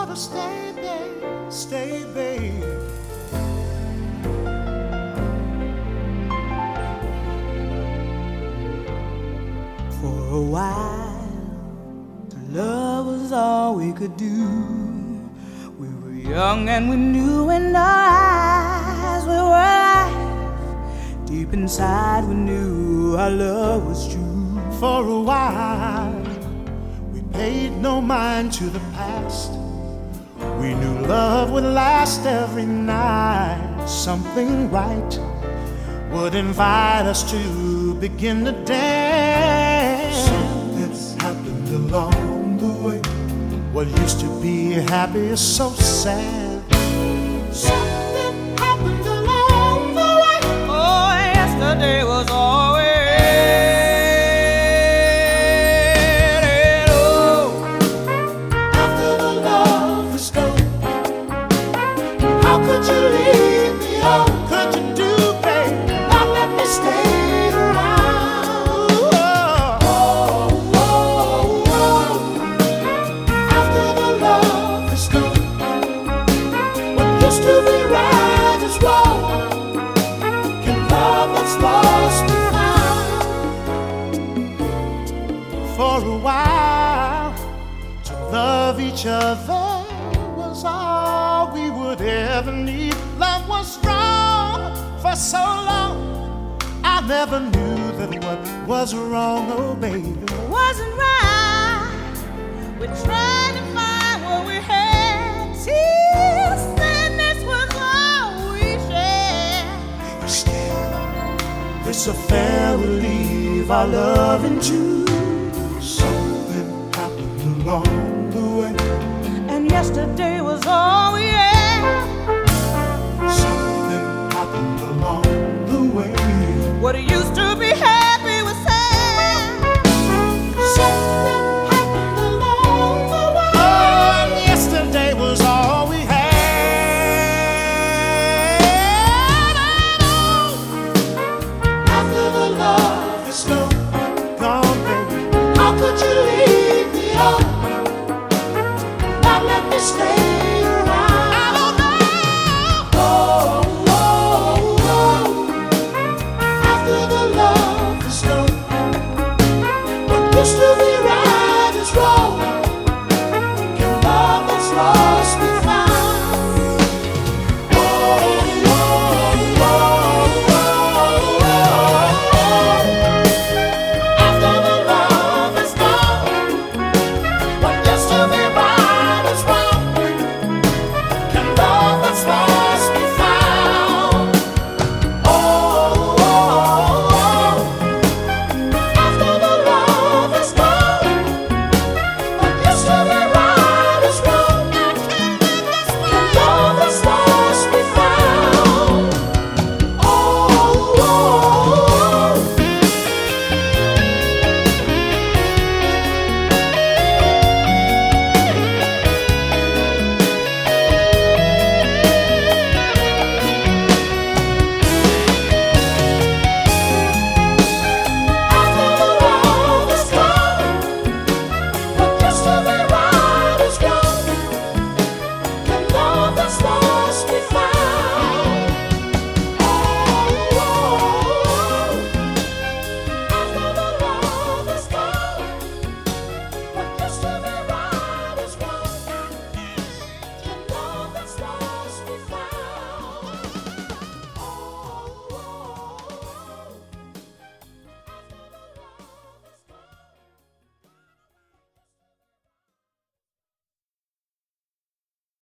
love stay, babe, stay, babe. For a while, love was all we could do. We were young and we knew in our eyes we were alive. Deep inside we knew our love was true. For a while, we paid no mind to the past. We knew love would last every night. Something right would invite us to begin to dance. Something's happened along the way. What used to be happy is so sad. Something happened along the way. Oh, yesterday was always. After the love was gone, how could you leave me? Oh, could you do, babe? Not let me stay around. Oh, oh, oh. After the love is gone, what used to be right is wrong. Can love that's lost be found? For a while, to love each other was all we would ever need. Love was strong for so long. I never knew that what was wrong, oh baby, wasn't right. We tried to find what we had. Tears and this was all we shared. We were scared this affair would leave our love in June.